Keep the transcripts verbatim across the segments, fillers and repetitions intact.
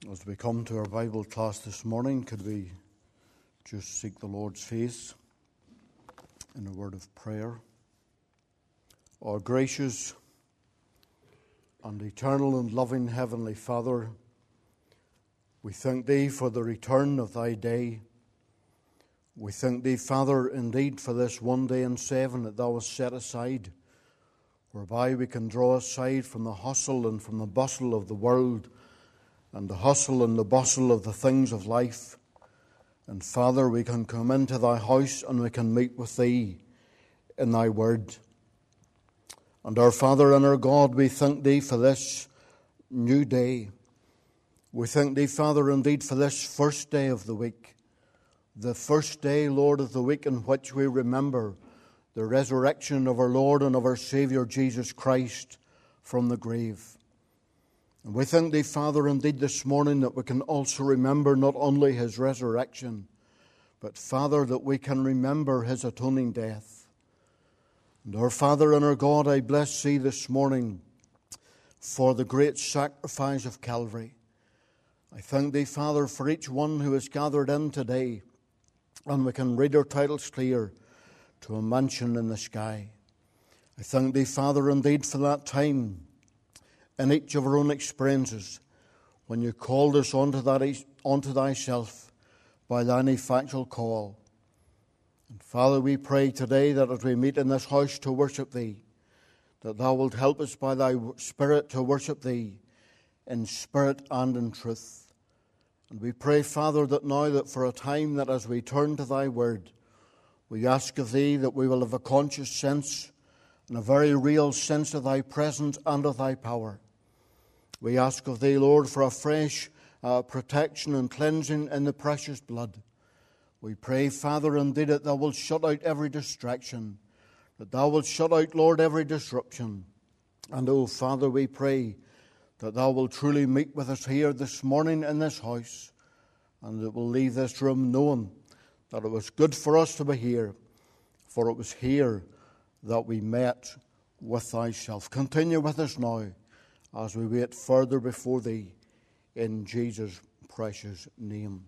As we come to our Bible class this morning, could we just seek the Lord's face in a word of prayer? Our gracious and eternal and loving Heavenly Father, we thank Thee for the return of Thy day. We thank Thee, Father, indeed for this one day in seven that Thou hast set aside, whereby we can draw aside from the hustle and from the bustle of the world and the hustle and the bustle of the things of life. And Father, we can come into Thy house and we can meet with Thee in Thy word. And our Father and our God, we thank Thee for this new day. We thank Thee, Father, indeed for this first day of the week. The first day, Lord, of the week in which we remember the resurrection of our Lord and of our Saviour Jesus Christ from the grave. And we thank Thee, Father, indeed this morning that we can also remember not only His resurrection, but, Father, that we can remember His atoning death. And our Father and our God, I bless Thee this morning for the great sacrifice of Calvary. I thank Thee, Father, for each one who is gathered in today, and we can read our titles clear to a mansion in the sky. I thank Thee, Father, indeed for that time in each of our own experiences, when You called us onto, that, onto Thyself by Thine effectual call. And Father, we pray today that as we meet in this house to worship Thee, that Thou wilt help us by Thy Spirit to worship Thee in spirit and in truth. And we pray, Father, that now that for a time that as we turn to Thy word, we ask of Thee that we will have a conscious sense and a very real sense of Thy presence and of Thy power. We ask of Thee, Lord, for a fresh uh, protection and cleansing in the precious blood. We pray, Father, indeed that Thou wilt shut out every distraction, that Thou wilt shut out, Lord, every disruption. And, oh, Father, we pray that Thou wilt truly meet with us here this morning in this house, and that we'll leave this room knowing that it was good for us to be here, for it was here that we met with Thyself. Continue with us now as we wait further before Thee, in Jesus' precious name.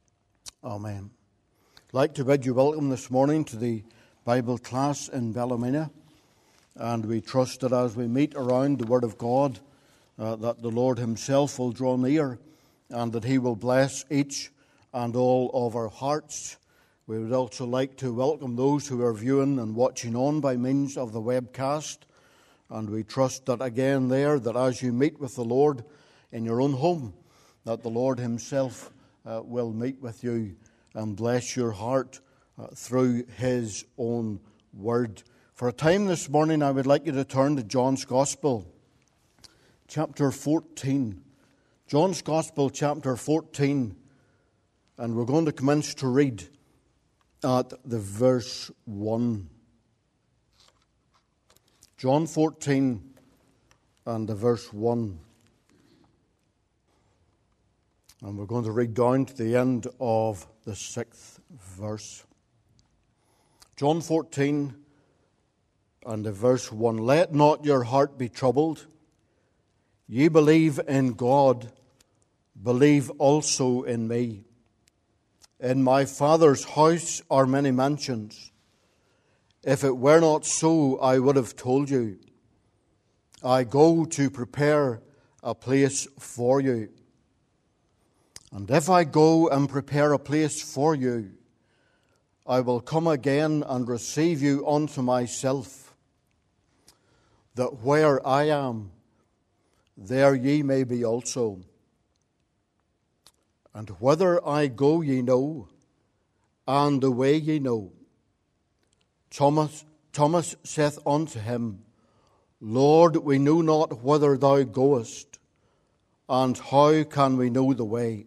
Amen. I'd like to bid you welcome this morning to the Bible class in Ballymena, and we trust that as we meet around the Word of God, uh, that the Lord Himself will draw near, and that He will bless each and all of our hearts. We would also like to welcome those who are viewing and watching on by means of the webcast. And we trust that again there, that as you meet with the Lord in your own home, that the Lord Himself uh, will meet with you and bless your heart uh, through His own word. For a time this morning, I would like you to turn to John's Gospel, chapter fourteen. John's Gospel, chapter fourteen. And we're going to commence to read at the verse one. John fourteen and the verse one. And we're going to read down to the end of the sixth verse. John fourteen and the verse one. Let not your heart be troubled. Ye believe in God, believe also in me. In my Father's house are many mansions. If it were not so, I would have told you. I go to prepare a place for you. And if I go and prepare a place for you, I will come again and receive you unto myself, that where I am, there ye may be also. And whither I go ye know, and the way ye know. Thomas, Thomas saith unto Him, Lord, we know not whither Thou goest, and how can we know the way?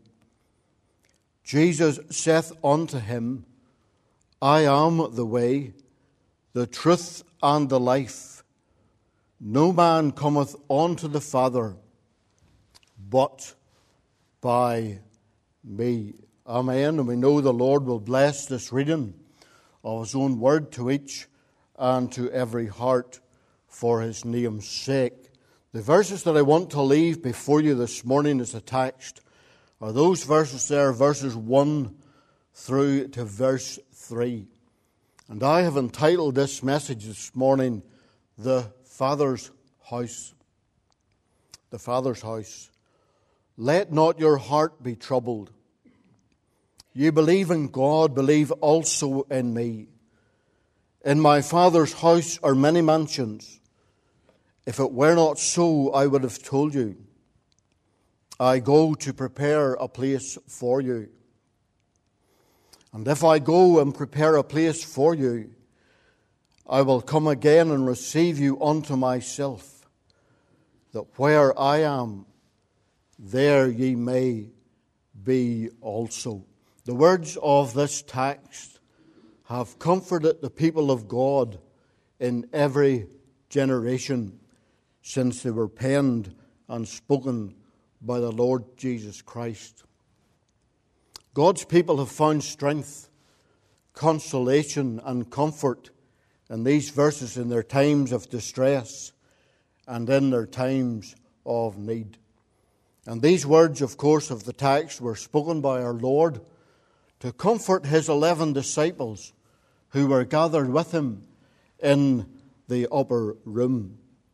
Jesus saith unto him, I am the way, the truth, and the life. No man cometh unto the Father, but by me. Amen. And we know the Lord will bless this reading of His own word to each and to every heart for His name's sake. The verses that I want to leave before you this morning is a text are those verses there, verses one through to verse three. And I have entitled this message this morning, The Father's House. The Father's House. Let not your heart be troubled. You believe in God, believe also in me. In my Father's house are many mansions. If it were not so, I would have told you. I go to prepare a place for you. And if I go and prepare a place for you, I will come again and receive you unto myself, that where I am, there ye may be also. The words of this text have comforted the people of God in every generation since they were penned and spoken by the Lord Jesus Christ. God's people have found strength, consolation, and comfort in these verses in their times of distress and in their times of need. And these words, of course, of the text were spoken by our Lord to comfort his eleven disciples who were gathered with him in the upper room.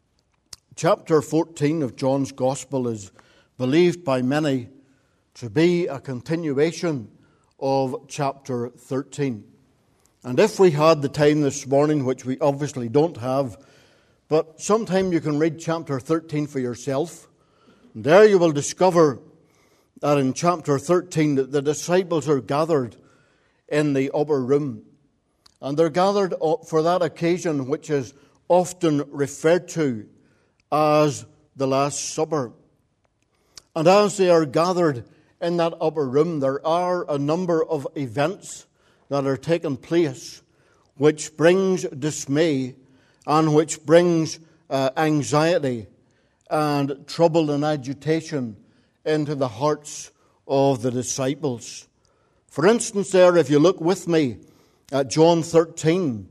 Chapter fourteen of John's Gospel is believed by many to be a continuation of chapter thirteen. And if we had the time this morning, which we obviously don't have, but sometime you can read chapter thirteen for yourself. And there you will discover that in chapter thirteen that the disciples are gathered in the upper room. And they're gathered for that occasion which is often referred to as the Last Supper. And as they are gathered in that upper room, there are a number of events that are taking place which brings dismay and which brings uh, anxiety and trouble and agitation into the hearts of the disciples. For instance, there, if you look with me at John thirteen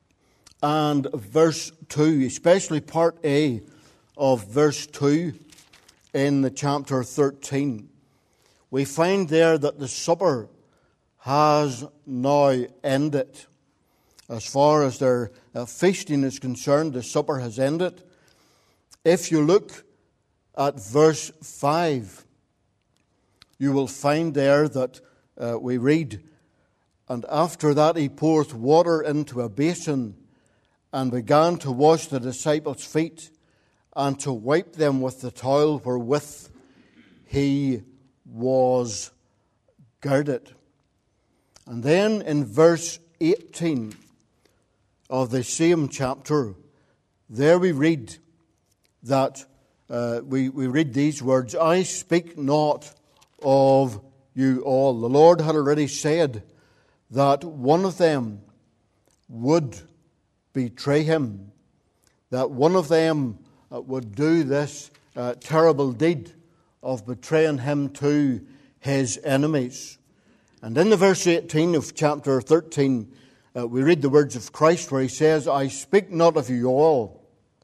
and verse two, especially part A of verse two in the chapter thirteen, we find there that the supper has now ended. As far as their uh, feasting is concerned, the supper has ended. If you look at verse five, you will find there that uh, we read, and after that he poureth water into a basin and began to wash the disciples' feet and to wipe them with the towel wherewith he was girded. And then in verse eighteen of the same chapter, there we read that uh, we, we read these words, I speak not of you all. The Lord had already said that one of them would betray him, that one of them uh, would do this uh, terrible deed of betraying him to his enemies. And in the verse eighteen of chapter thirteen, uh, we read the words of Christ where he says, I speak not of you all.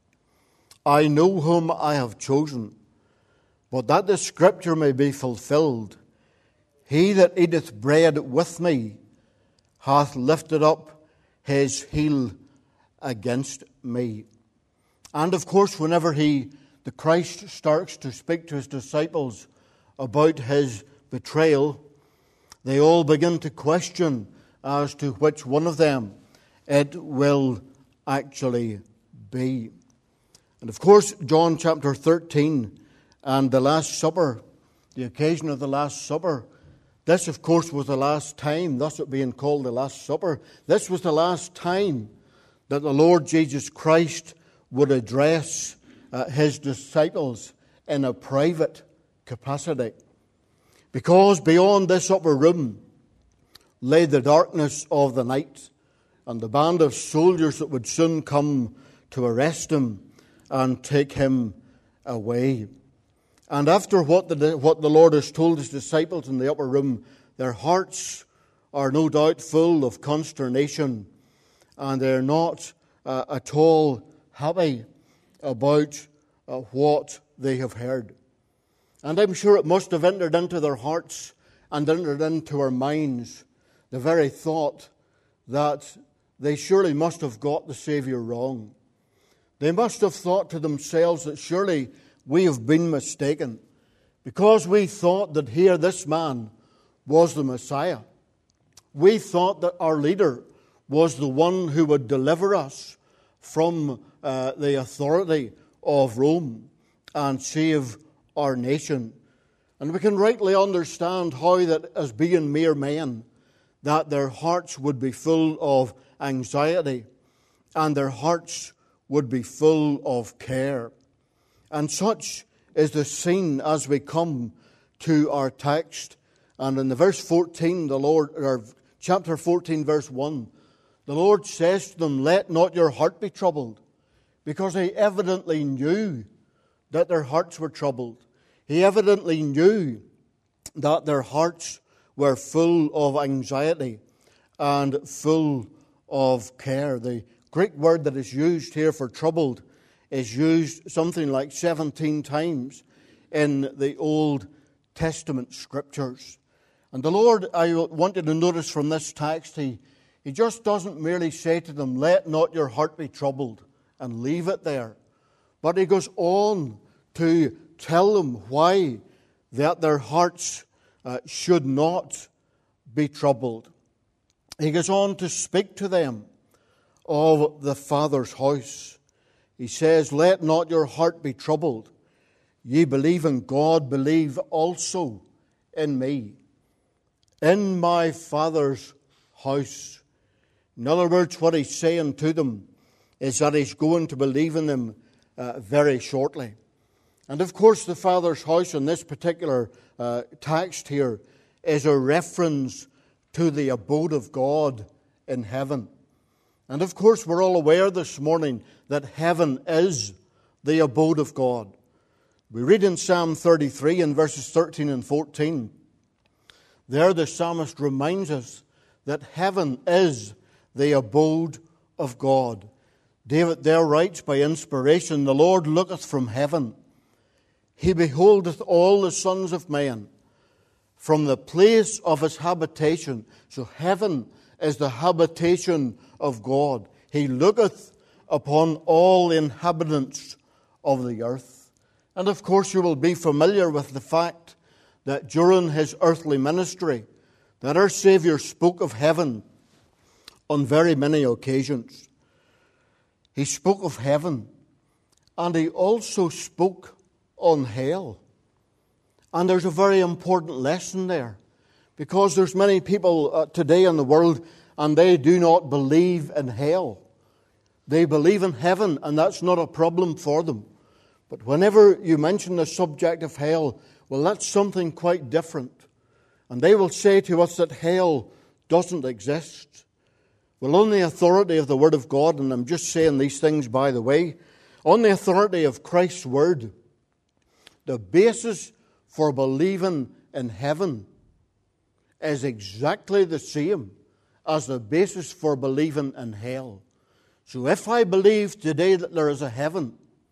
I know whom I have chosen, but that the scripture may be fulfilled. He that eateth bread with me hath lifted up his heel against me. And of course, whenever he, the Christ, starts to speak to his disciples about his betrayal, they all begin to question as to which one of them it will actually be. And of course, John chapter thirteen and the Last Supper, the occasion of the Last Supper, this of course was the last time, thus it being called the Last Supper, this was the last time that the Lord Jesus Christ would address uh, his disciples in a private capacity. Because beyond this upper room lay the darkness of the night and the band of soldiers that would soon come to arrest him and take him away. And after what the, what the Lord has told his disciples in the upper room, their hearts are no doubt full of consternation, and they're not uh, at all happy about uh, what they have heard. And I'm sure it must have entered into their hearts and entered into our minds the very thought that they surely must have got the Saviour wrong. They must have thought to themselves that surely we have been mistaken, because we thought that here this man was the Messiah. We thought that our leader was the one who would deliver us from uh, the authority of Rome and save our nation. And we can rightly understand how that, as being mere men, that their hearts would be full of anxiety and their hearts would be full of care. And such is the scene as we come to our text. And in the verse fourteen, the Lord, or chapter fourteen, verse one, the Lord says to them, "Let not your heart be troubled," because He evidently knew that their hearts were troubled. He evidently knew that their hearts were full of anxiety and full of care. The Greek word that is used here for troubled is used something like seventeen times in the Old Testament Scriptures. And the Lord, I want you to notice from this text, He, he just doesn't merely say to them, "Let not your heart be troubled," and leave it there. But He goes on to tell them why that their hearts uh, should not be troubled. He goes on to speak to them of the Father's house. He says, "Let not your heart be troubled. Ye believe in God, believe also in me. In my Father's house." In other words, what He's saying to them is that He's going to believe in them uh, very shortly. And of course, the Father's house in this particular uh, text here is a reference to the abode of God in heaven. And of course, we're all aware this morning that heaven is the abode of God. We read in Psalm thirty-three in verses thirteen and fourteen. There the psalmist reminds us that heaven is the abode of God. David there writes by inspiration, "The Lord looketh from heaven. He beholdeth all the sons of men from the place of His habitation." So heaven is the habitation of God. He looketh upon all the inhabitants of the earth. And of course you will be familiar with the fact that during His earthly ministry, that our Saviour spoke of heaven on very many occasions. He spoke of heaven, and He also spoke on hell. And there's a very important lesson there, because there's many people uh, today in the world, and they do not believe in hell. They believe in heaven, and that's not a problem for them. But whenever you mention the subject of hell, well, that's something quite different. And they will say to us that hell doesn't exist. Well, on the authority of the Word of God, and I'm just saying these things by the way, on the authority of Christ's Word, the basis for believing in heaven is exactly the same as the basis for believing in hell. So if I believe today that there is a heaven,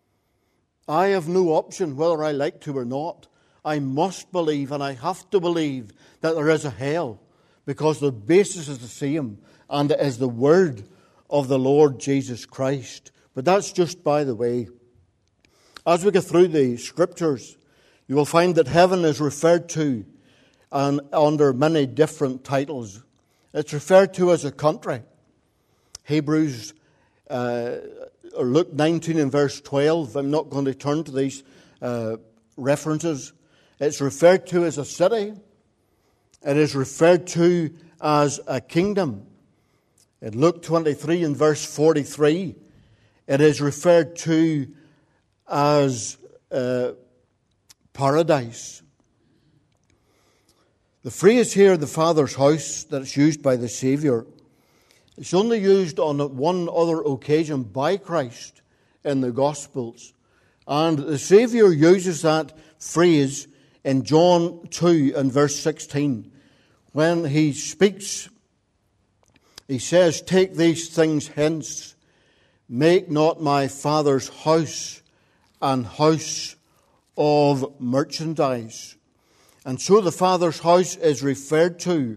I have no option whether I like to or not. I must believe, and I have to believe, that there is a hell, because the basis is the same, and it is the word of the Lord Jesus Christ. But that's just by the way. As we go through the Scriptures, you will find that heaven is referred to and under many different titles. It's referred to as a country. Hebrews, uh, or Luke nineteen and verse twelve, I'm not going to turn to these uh, references. It's referred to as a city. It is referred to as a kingdom. In Luke twenty-three and verse forty-three, it is referred to as uh, paradise. The phrase here, the Father's house, that's used by the Saviour, it's only used on one other occasion by Christ in the Gospels. And the Saviour uses that phrase in John two and verse sixteen. When He speaks, He says, "Take these things hence, make not my Father's house an house of merchandise. And so the Father's house is referred to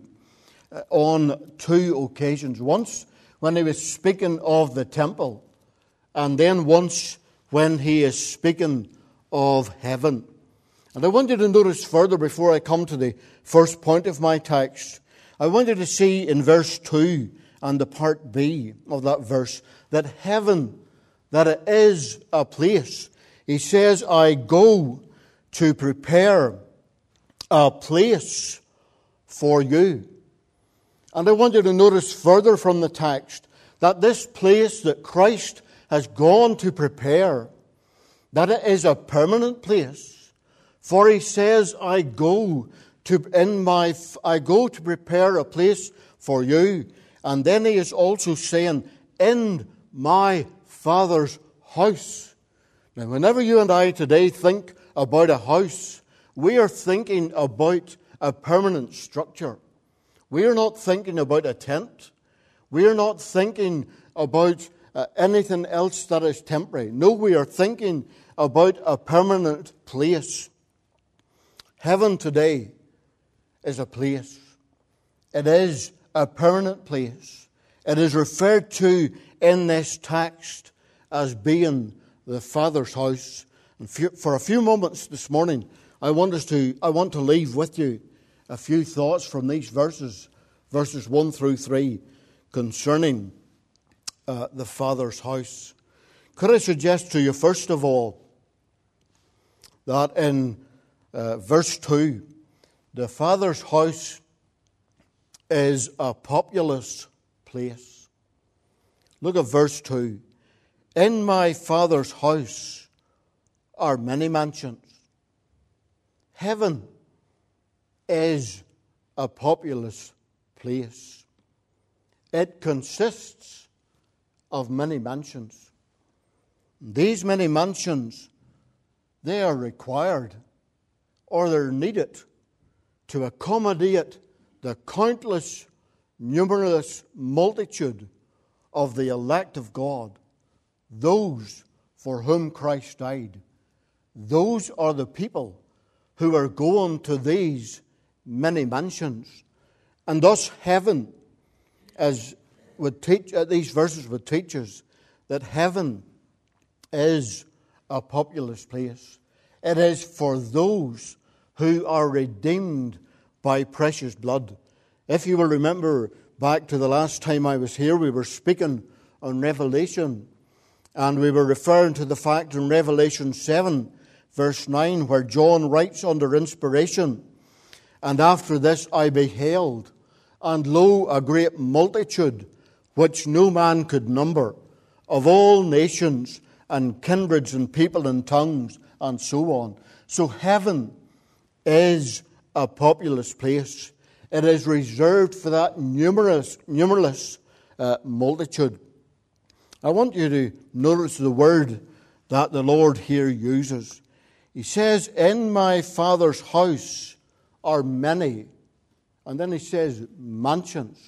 on two occasions. Once when he was speaking of the temple, and then once when he is speaking of heaven. And I want you to notice further before I come to the first point of my text, I want you to see in verse two and the part B of that verse that heaven, that it is a place. He says, I go to prepare a place for you. And I want you to notice further from the text that this place that Christ has gone to prepare, that it is a permanent place. For he says, I go to in my I go to prepare a place for you. And then he is also saying, in my Father's house. Now, whenever you and I today think about a house, we are thinking about a permanent structure. We are not thinking about a tent. We are not thinking about uh, anything else that is temporary. No, we are thinking about a permanent place. Heaven today is a place. It is a permanent place. It is referred to in this text as being the Father's house. And for a few moments this morning, I want us to I want to leave with you a few thoughts from these verses, verses one through three, concerning uh, the Father's house. Could I suggest to you, first of all, that in uh, verse two, the Father's house is a populous place. Look at verse two. In my Father's house are many mansions. Heaven is a populous place. It consists of many mansions. These many mansions, they are required or they're needed to accommodate the countless, numerous multitude of the elect of God, those for whom Christ died. Those are the people who are going to these many mansions. And thus heaven, as would teach, uh, these verses would teach us, that heaven is a populous place. It is for those who are redeemed by precious blood. If you will remember back to the last time I was here, we were speaking on Revelation, and we were referring to the fact in Revelation seven, verse nine, where John writes under inspiration, and after this I beheld, and lo, a great multitude, which no man could number, of all nations and kindreds and people and tongues, and so on. So heaven is a populous place. It is reserved for that numerous, numerous uh, multitude. I want you to notice the word that the Lord here uses. He says, in my Father's house are many. And then he says, mansions.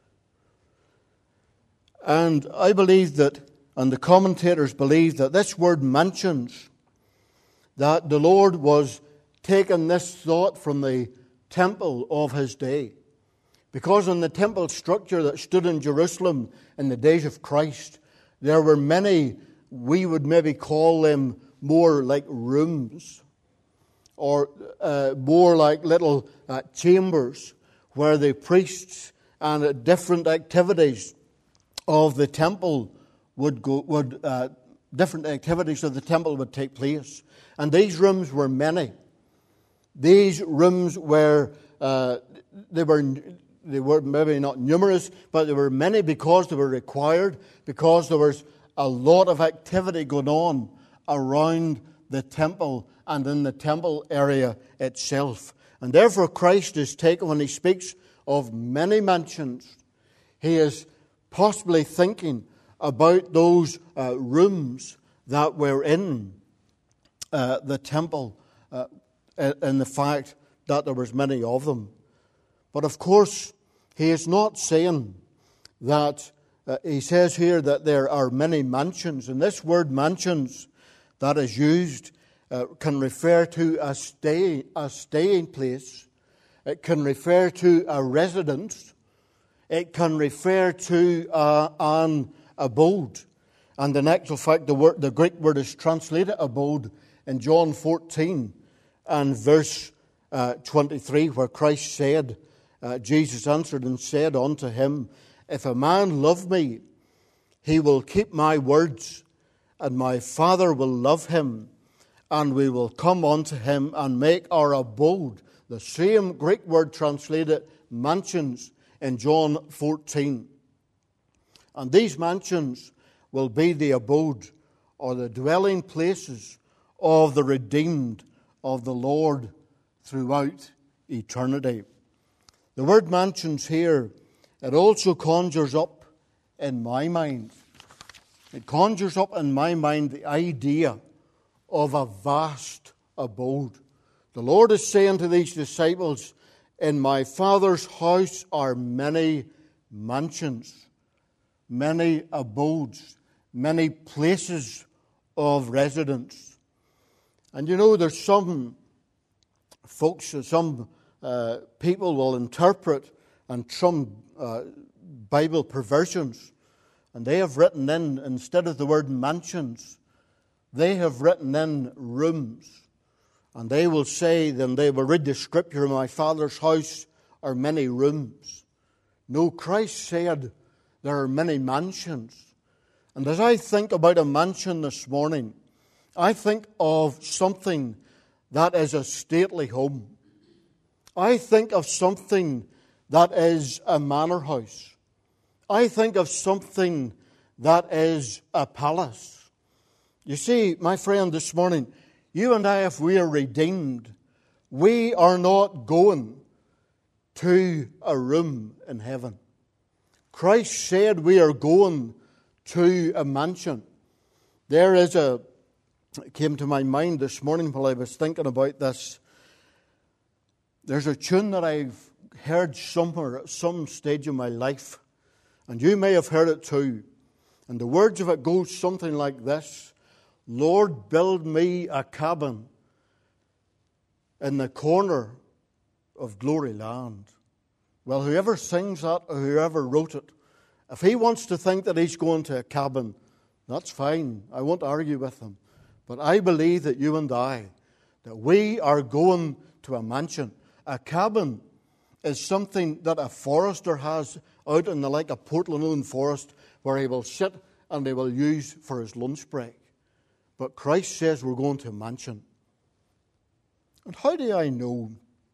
And I believe that, and the commentators believe that this word mansions, that the Lord was taking this thought from the temple of his day. Because in the temple structure that stood in Jerusalem in the days of Christ, there were many, we would maybe call them more like rooms, or uh, more like little uh, chambers where the priests and uh, different activities of the temple would go, would uh, different activities of the temple would take place. And these rooms were many. These rooms were uh, they were they were maybe not numerous, but they were many because they were required, because there was a lot of activity going on around the temple and in the temple area itself. And therefore Christ is taken, when he speaks of many mansions, he is possibly thinking about those uh, rooms that were in uh, the temple, uh, and the fact that there was many of them. But of course, he is not saying that, uh, he says here that there are many mansions. And this word mansions that is used uh, can refer to a, stay, a staying place. It can refer to a residence. It can refer to uh, an abode. And in actual fact, the, word, the Greek word is translated abode in John fourteen and verse uh, twenty-three, where Christ said, uh, Jesus answered and said unto him, If a man love me, he will keep my words, and my Father will love him, and we will come unto him and make our abode. The same Greek word translated mansions in John fourteen. And these mansions will be the abode or the dwelling places of the redeemed of the Lord throughout eternity. The word mansions here, it also conjures up in my mind. It conjures up in my mind the idea of a vast abode. The Lord is saying to these disciples, in my Father's house are many mansions, many abodes, many places of residence. And you know, there's some folks, some uh, people will interpret and some uh, Bible perversions, and they have written in, instead of the word mansions, they have written in rooms. And they will say, then they will read the scripture, in my Father's house are many rooms. No, Christ said there are many mansions. And as I think about a mansion this morning, I think of something that is a stately home. I think of something that is a manor house. I think of something that is a palace. You see, my friend, this morning, you and I, if we are redeemed, we are not going to a room in heaven. Christ said we are going to a mansion. There is a, it came to my mind this morning while I was thinking about this. There's a tune that I've heard somewhere at some stage of my life, and you may have heard it too. And the words of it go something like this: Lord, build me a cabin in the corner of glory land. Well, whoever sings that or whoever wrote it, if he wants to think that he's going to a cabin, that's fine. I won't argue with him. But I believe that you and I, that we are going to a mansion. A cabin is something that a forester has out in the like a Portland forest where he will sit and he will use for his lunch break. But Christ says we're going to a mansion. And how do I know?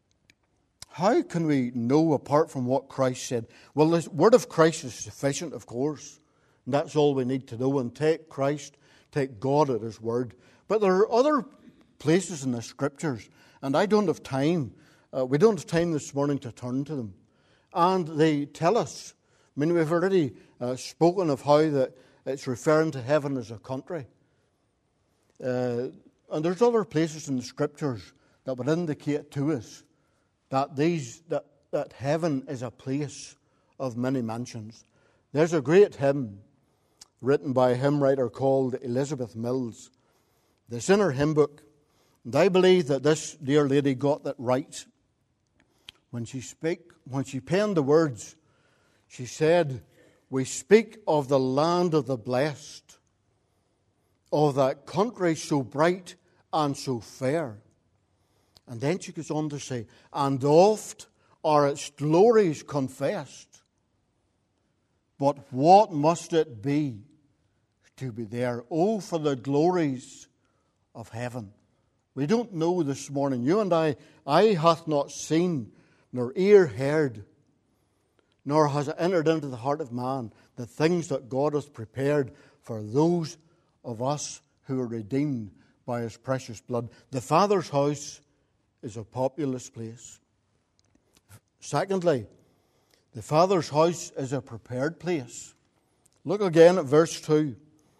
How can we know apart from what Christ said? Well, the word of Christ is sufficient, of course. And that's all we need to know. And take Christ, take God at His word. But there are other places in the Scriptures, and I don't have time. Uh, we don't have time this morning to turn to them. And they tell us, I mean, we've already uh, spoken of how that it's referring to heaven as a country. Uh, and there's other places in the Scriptures that would indicate to us that these that, that heaven is a place of many mansions. There's a great hymn written by a hymn writer called Elizabeth Mills. It's in her hymn book, and I believe that this dear lady got that right. When she spake, when she penned the words, she said, "We speak of the land of the blessed, of that country so bright and so fair." And then she goes on to say, "And oft are its glories confessed, but what must it be to be there? Oh, for the glories of heaven." We don't know this morning. You and I, eye hath not seen, nor ear heard, nor has it entered into the heart of man the things that God hath prepared for those of us who are redeemed by His precious blood. The Father's house is a populous place. Secondly, the Father's house is a prepared place. Look again at verse two.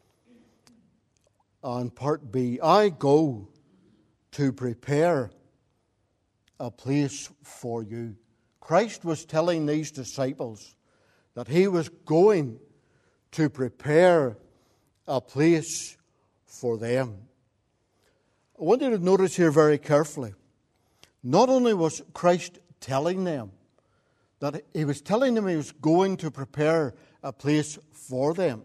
On part B, I go to prepare a place for you. Christ was telling these disciples that He was going to prepare a place for them. I want you to notice here very carefully. Not only was Christ telling them that he was telling them he was going to prepare a place for them.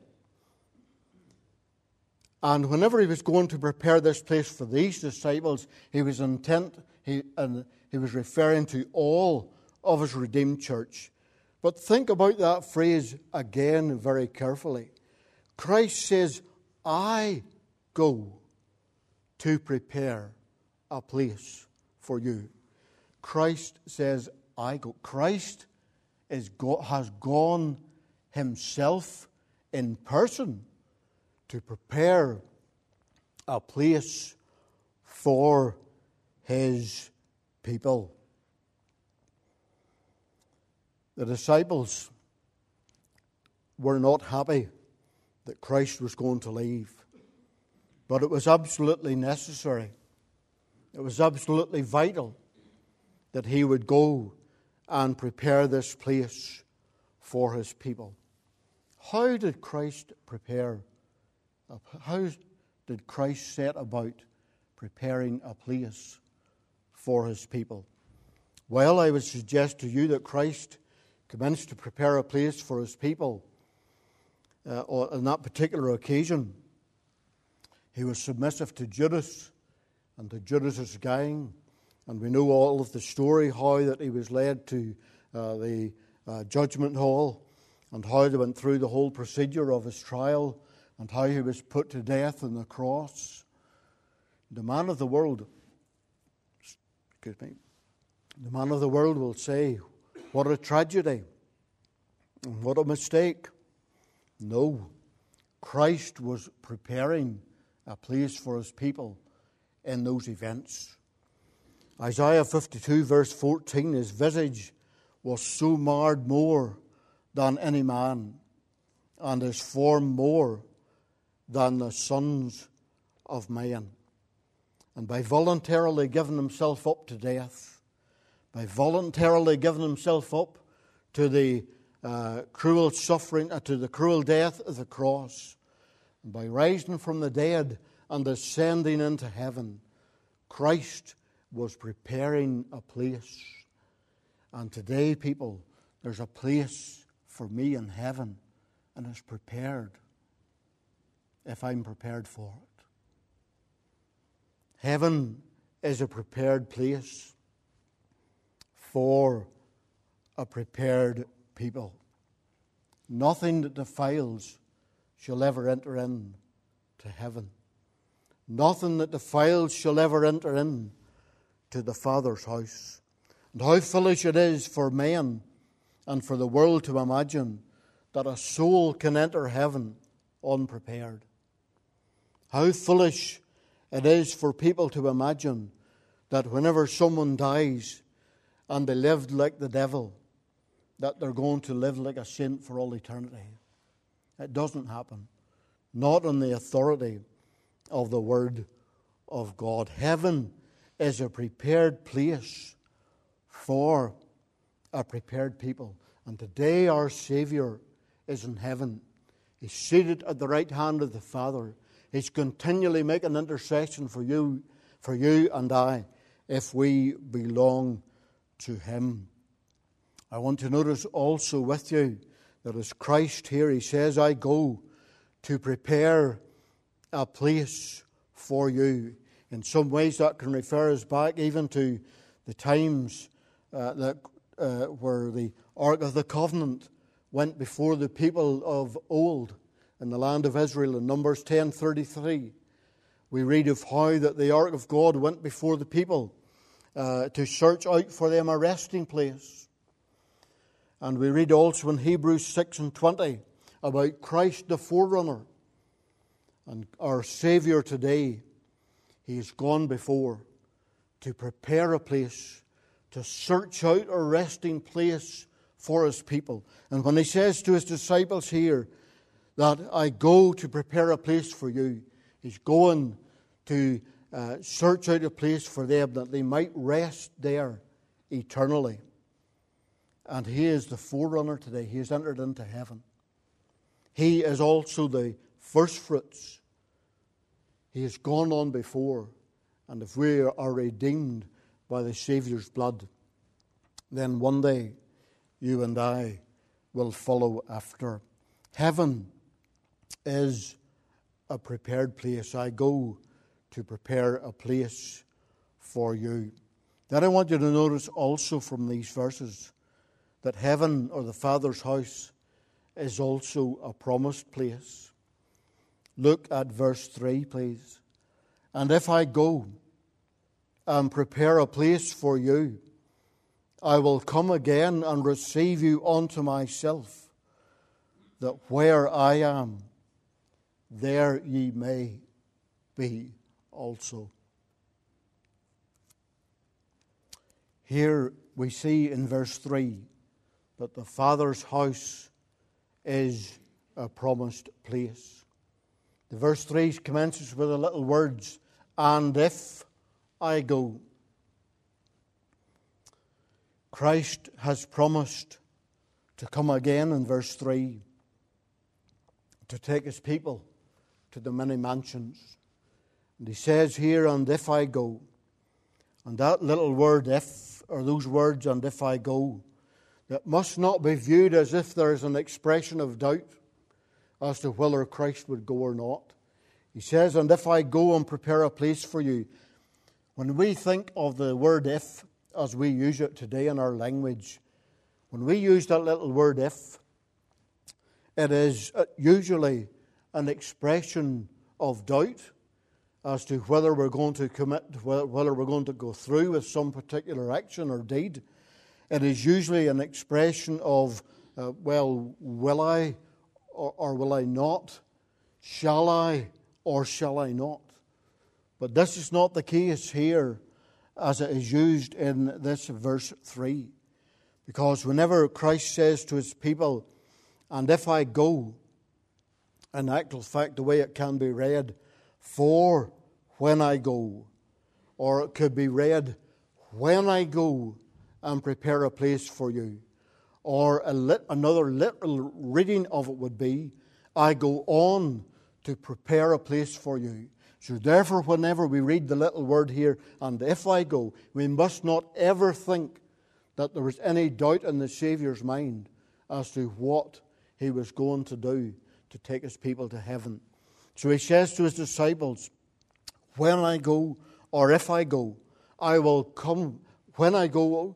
And whenever he was going to prepare this place for these disciples, he was intent, he, and he was referring to all of his redeemed church. But think about that phrase again very carefully. Christ says, I go to prepare a place for you. Christ says, I go. Christ is go, has gone himself in person to prepare a place for his people. The disciples were not happy that Christ was going to leave, but it was absolutely necessary. It was absolutely vital that he would go and prepare this place for his people. How did Christ prepare? How did Christ set about preparing a place for his people? Well, I would suggest to you that Christ commenced to prepare a place for his people uh, on that particular occasion. He was submissive to Judas and to Judas's gang, and we know all of the story, how that he was led to uh, the uh, judgment hall, and how they went through the whole procedure of his trial, and how he was put to death on the cross. The man of the world, excuse me, the man of the world will say, what a tragedy, and what a mistake. No, Christ was preparing a place for his people in those events. Isaiah fifty-two verse fourteen, his visage was so marred more than any man, and his form more than the sons of men. And by voluntarily giving himself up to death, by voluntarily giving himself up to the uh, cruel suffering, uh, to the cruel death of the cross, and by rising from the dead and ascending into heaven, Christ was preparing a place. And today, people, there's a place for me in heaven, and it's prepared if I'm prepared for it. Heaven is a prepared place for a prepared people. Nothing that defiles shall ever enter in to heaven. Nothing that defiles shall ever enter in to the Father's house. And how foolish it is for men and for the world to imagine that a soul can enter heaven unprepared. How foolish it is for people to imagine that whenever someone dies and they lived like the devil, that they're going to live like a saint for all eternity. It doesn't happen. Not on the authority of the Word of God. Heaven is a prepared place for a prepared people. And today our Savior is in heaven. He's seated at the right hand of the Father. He's continually making intercession for you, for you and I, if we belong to Him. I want to notice also with you that as Christ here, He says, I go to prepare a place for you. In some ways that can refer us back even to the times uh, that uh, where the Ark of the Covenant went before the people of old in the land of Israel. In Numbers ten thirty-three, we read of how that the Ark of God went before the people uh, to search out for them a resting place. And we read also in Hebrews six and twenty about Christ the forerunner. And our Saviour today, He has gone before to prepare a place, to search out a resting place for His people. And when He says to His disciples here that I go to prepare a place for you, He's going to uh, search out a place for them that they might rest there eternally. And He is the forerunner today. He has entered into heaven. He is also the first fruits. He has gone on before, and if we are redeemed by the Saviour's blood, then one day you and I will follow after. Heaven is a prepared place. I go to prepare a place for you. Then I want you to notice also from these verses that heaven, or the Father's house, is also a promised place. Look at verse three, please. And if I go and prepare a place for you, I will come again and receive you unto myself, that where I am, there ye may be also. Here we see in verse three that the Father's house is a promised place. The verse three commences with the little words, and if I go. Christ has promised to come again in verse three, to take his people to the many mansions. And he says here, and if I go. And that little word if, or those words, and if I go, that must not be viewed as if there is an expression of doubt as to whether Christ would go or not. He says, and if I go and prepare a place for you. When we think of the word if, as we use it today in our language, when we use that little word if, it is usually an expression of doubt as to whether we're going to commit, whether we're going to go through with some particular action or deed. It is usually an expression of, uh, well, will I or, or will I not? Shall I or shall I not? But this is not the case here as it is used in this verse three. Because whenever Christ says to his people, and if I go, in actual fact, the way it can be read, for when I go, or it could be read, when I go and prepare a place for you. Or a lit, another literal reading of it would be, I go on to prepare a place for you. So therefore, whenever we read the little word here, and if I go, we must not ever think that there was any doubt in the Saviour's mind as to what he was going to do to take his people to heaven. So he says to his disciples, when I go, or if I go, I will come. When I go,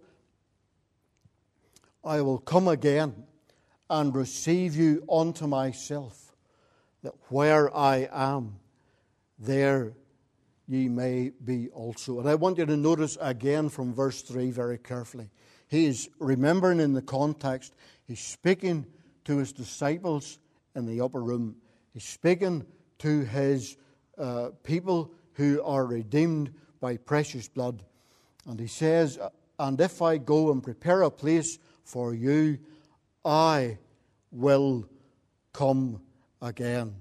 I will come again and receive you unto myself, that where I am, there ye may be also. And I want you to notice again from verse three very carefully. He is remembering in the context, he's speaking to his disciples in the upper room. He's speaking to his uh, people who are redeemed by precious blood. And he says, and if I go and prepare a place for you, I will come again.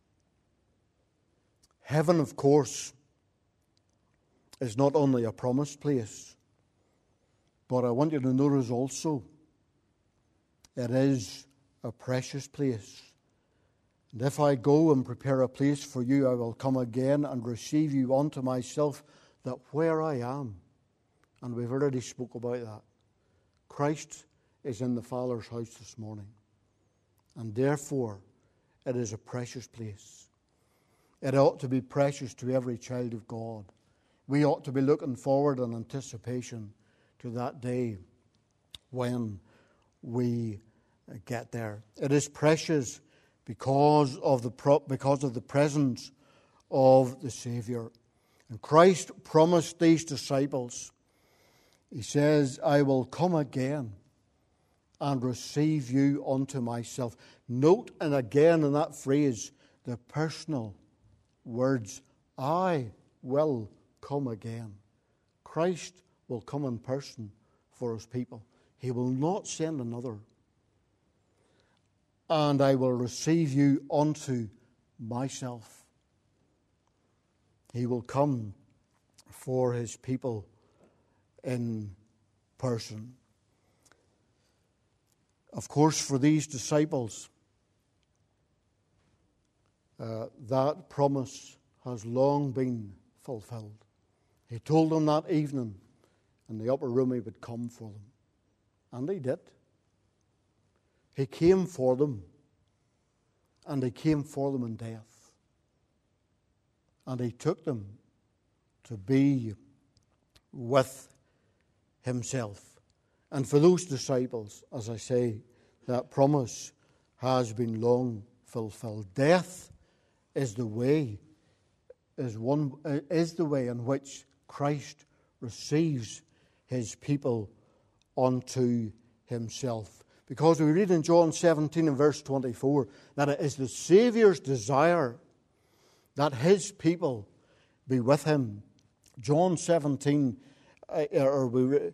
Heaven, of course, is not only a promised place, but I want you to notice also it is a precious place. And if I go and prepare a place for you, I will come again and receive you unto myself, that where I am, and we've already spoke about that, Christ is in the Father's house this morning. And therefore, it is a precious place. It ought to be precious to every child of God. We ought to be looking forward in anticipation to that day when we get there. It is precious because of the pro- because of the presence of the Savior. And Christ promised these disciples, he says, I will come again and receive you unto myself. Note, and again in that phrase, the personal words, I will come again. Christ will come in person for his people. He will not send another. And I will receive you unto myself. He will come for his people in person. Of course, for these disciples, uh, that promise has long been fulfilled. He told them that evening in the upper room he would come for them. And he did. He came for them. And he came for them in death. And he took them to be with himself. And for those disciples, as I say, that promise has been long fulfilled. Death is the way, is one is the way in which Christ receives his people unto himself. Because we read in John seventeen and verse twenty-four that it is the Saviour's desire that his people be with him. John seventeen, uh, or we,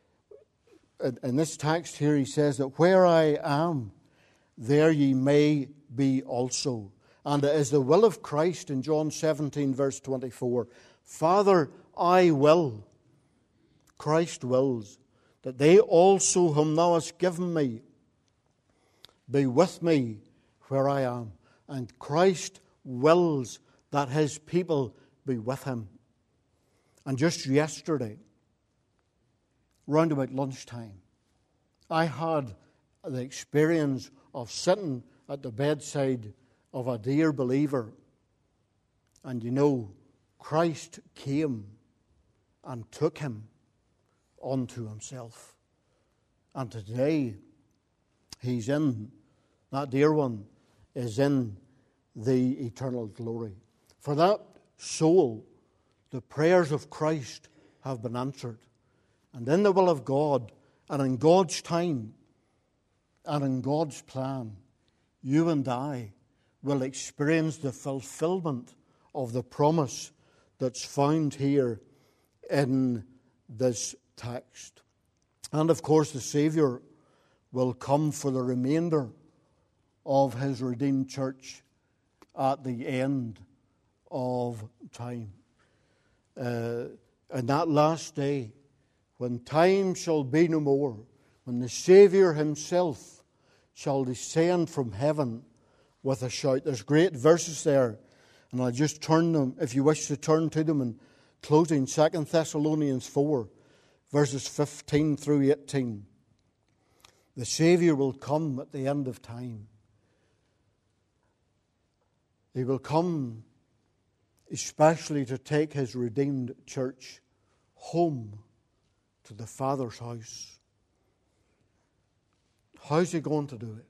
in this text here, he says that where I am, there ye may be also. And it is the will of Christ in John seventeen, verse twenty-four. Father, I will, Christ wills, that they also whom thou hast given me be with me where I am. And Christ wills that his people be with him. And just yesterday, round about lunchtime, I had the experience of sitting at the bedside of a dear believer. And you know, Christ came and took him unto himself. And today, he's in, that dear one is in the eternal glory. For that soul, the prayers of Christ have been answered. And in the will of God, and in God's time, and in God's plan, you and I will experience the fulfillment of the promise that's found here in this text. And of course, the Saviour will come for the remainder of his redeemed church at the end of time. Uh, and that last day, when time shall be no more, when the Saviour himself shall descend from heaven with a shout. There's great verses there, and I'll just turn them, if you wish to turn to them in closing. Second Thessalonians four, verses fifteen through eighteen. The Saviour will come at the end of time. He will come especially to take his redeemed church home to the Father's house. How's he going to do it?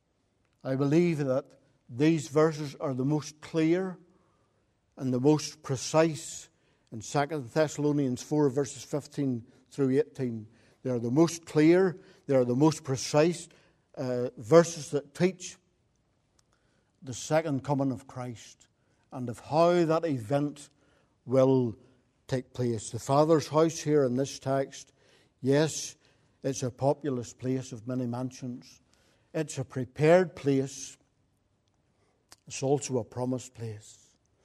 I believe that these verses are the most clear and the most precise in Second Thessalonians four, verses fifteen through eighteen. They are the most clear, they are the most precise uh, verses that teach the second coming of Christ and of how that event will take place. The Father's house here in this text, yes, it's a populous place of many mansions. It's a prepared place. It's also a promised place.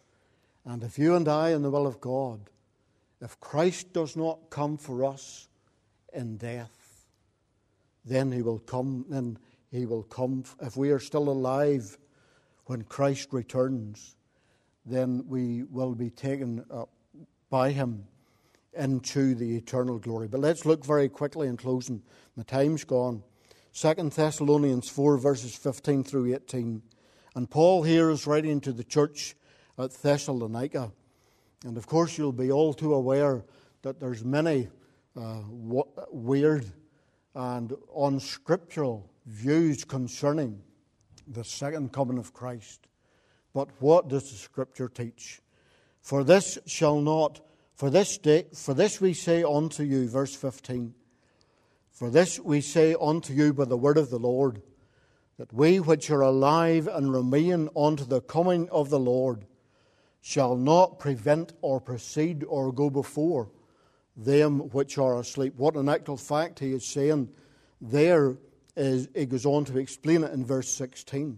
And if you and I, in the will of God, if Christ does not come for us in death, then he will come, then he will come. If we are still alive when Christ returns, then we will be taken up by him into the eternal glory. But let's look very quickly in closing. My time's gone. Second Thessalonians four, verses fifteen through eighteen. And Paul here is writing to the church at Thessalonica. And of course you'll be all too aware that there's many uh, weird and unscriptural views concerning the second coming of Christ. But what does the Scripture teach? For this shall not, for this day, for this we say unto you, verse fifteen, for this we say unto you by the word of the Lord, that we which are alive and remain unto the coming of the Lord shall not prevent or precede or go before them which are asleep. What an actual fact he is saying there is, he goes on to explain it in verse sixteen.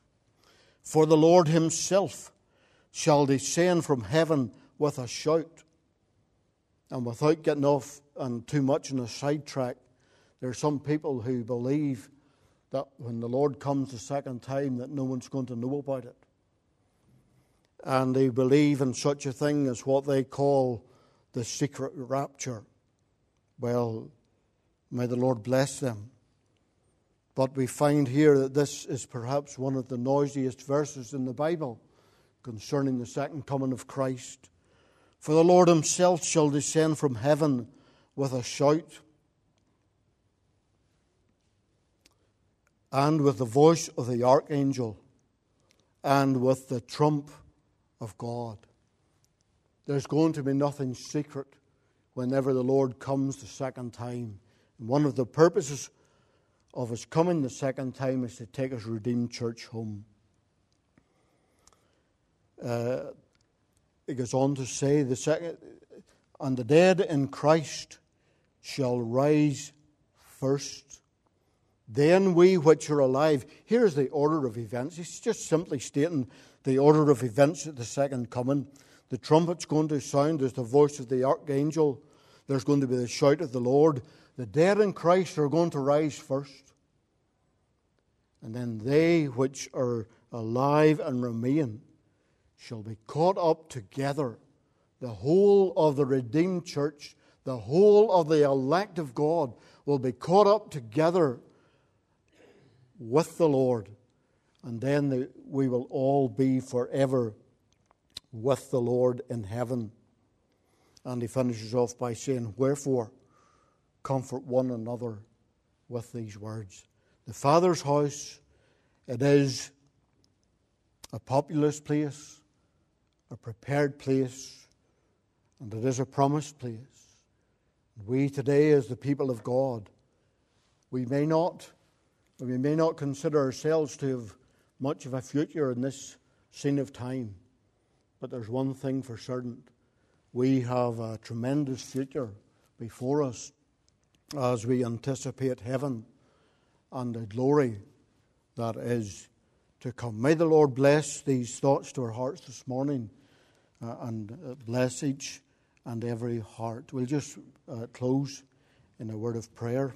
For the Lord himself shall descend from heaven with a shout. And without getting off and too much in a sidetrack, there are some people who believe that when the Lord comes the second time that no one's going to know about it. And they believe in such a thing as what they call the secret rapture. Well, may the Lord bless them. But we find here that this is perhaps one of the noisiest verses in the Bible concerning the second coming of Christ. For the Lord himself shall descend from heaven with a shout, and with the voice of the archangel, and with the trump of God. There's going to be nothing secret whenever the Lord comes the second time. And one of the purposes of his coming the second time is to take his redeemed church home. Uh, it goes on to say, the second, and the dead in Christ shall rise first. Then we which are alive. Here's the order of events. It's just simply stating the order of events at the second coming. The trumpet's going to sound. There's the voice of the archangel. There's going to be the shout of the Lord. The dead in Christ are going to rise first. And then they which are alive and remain shall be caught up together. The whole of the redeemed church, the whole of the elect of God will be caught up together with the Lord. And then the, we will all be forever with the Lord in heaven. And he finishes off by saying, wherefore, comfort one another with these words. The Father's house, it is a populous place, a prepared place, and it is a promised place. We today, as the people of God, we may not, we may not consider ourselves to have much of a future in this scene of time, but there's one thing for certain. We have a tremendous future before us as we anticipate heaven and the glory that is to come. May the Lord bless these thoughts to our hearts this morning uh, and uh, bless each and every heart. We'll just uh, close in a word of prayer.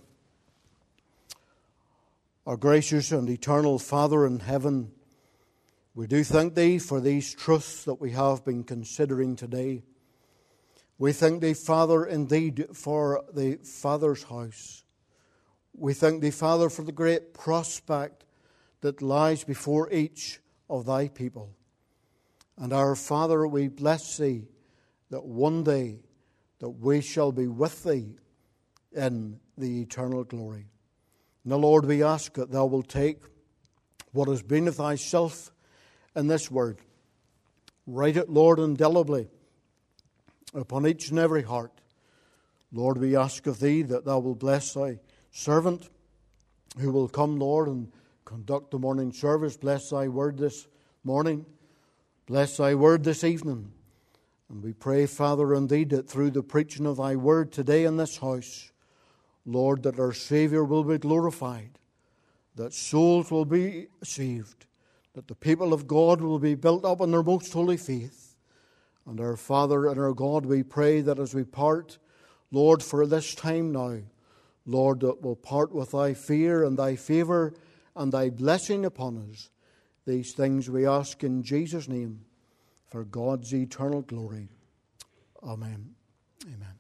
Our gracious and eternal Father in heaven, we do thank Thee for these truths that we have been considering today. We thank Thee, Father, indeed for the Father's house. We thank Thee, Father, for the great prospect that lies before each of Thy people. And our Father, we bless Thee that one day that we shall be with Thee in the eternal glory. Now, Lord, we ask that Thou wilt take what has been of Thyself in this word. Write it, Lord, indelibly upon each and every heart. Lord, we ask of Thee that Thou wilt bless Thy servant who will come, Lord, and conduct the morning service. Bless Thy word this morning. Bless Thy word this evening. And we pray, Father, indeed, that through the preaching of Thy word today in this house, Lord, that our Saviour will be glorified, that souls will be saved, that the people of God will be built up in their most holy faith. And our Father and our God, we pray that as we part, Lord, for this time now, Lord, that we'll part with Thy fear and Thy favour and Thy blessing upon us. These things we ask in Jesus' name for God's eternal glory. Amen. Amen.